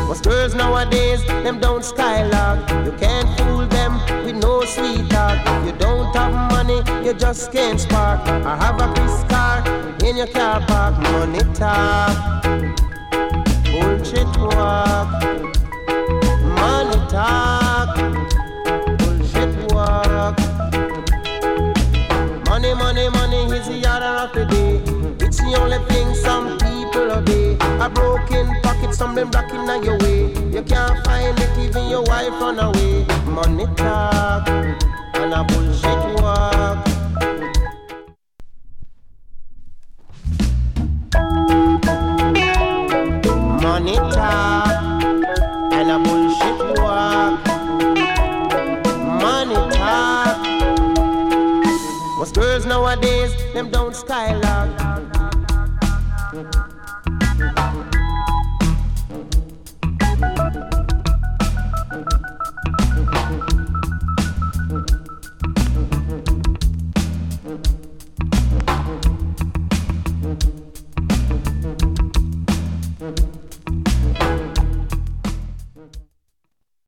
Most girls nowadays, them don't skylark. You can't fool them with no sweet talk. If you don't have money, you just can't spark. Or have a Chris car in your car park. Money talk, bullshit walk. Money talk, bullshit walk. Money, money, money is the order of the day. It's the only thing some people obey. A broken pocket, some them blocking on your way. You can't find it, even your wife run away. Money talk, and a bullshit walk. Money talk, and a bullshit walk. Money talk. Most girls nowadays, them don't skylark.